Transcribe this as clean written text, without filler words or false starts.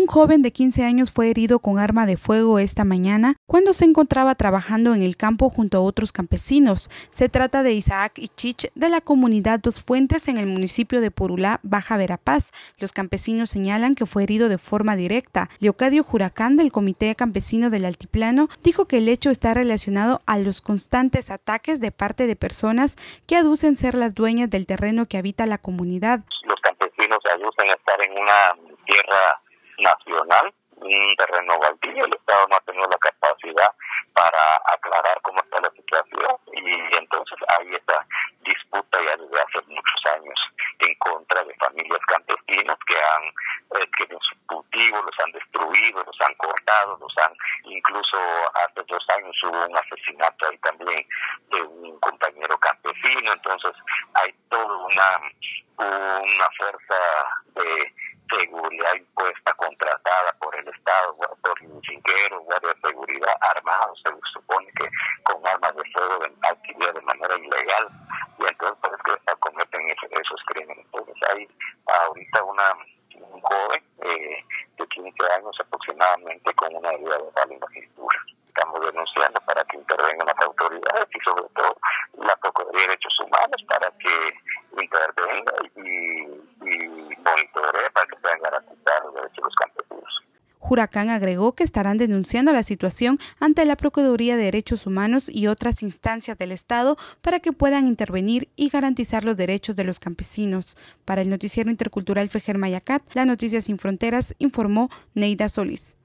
Un joven de 15 años fue herido con arma de fuego esta mañana cuando se encontraba trabajando en el campo junto a otros campesinos. Se trata de Isaac Ichich de la comunidad Dos Fuentes en el municipio de Purulá, Baja Verapaz. Los campesinos señalan que fue herido de forma directa. Leocadio Huracán, del Comité Campesino del Altiplano, dijo que el hecho está relacionado a los constantes ataques de parte de personas que aducen ser las dueñas del terreno que habita la comunidad. Los campesinos aducen estar en una tierra nacional, un terreno baldío. El Estado no ha tenido la capacidad para aclarar cómo está la situación y entonces hay esta disputa ya desde hace muchos años en contra de familias campesinas que los cultivos los han destruido, los han cortado, incluso hace 2 años hubo un asesinato ahí también de un compañero campesino. Entonces hay toda una fuerza de seguridad impuesta, contratada por el Estado, por finqueros, guardias de seguridad armados, se supone que con armas de fuego adquiridas de manera ilegal, y entonces pues que cometen esos crímenes. Entonces hay ahorita un joven de 15 años aproximadamente con una herida de bala en la cintura. Estamos denunciando para que intervengan las autoridades y sobre todo la Procuraduría de Derechos Humanos para que intervenga y monitoree para que sean garantizados los derechos de los campesinos. Huracán agregó que estarán denunciando la situación ante la Procuraduría de Derechos Humanos y otras instancias del Estado para que puedan intervenir y garantizar los derechos de los campesinos. Para el noticiero intercultural Fejer Mayacat, La Noticia Sin Fronteras, informó Neida Solís.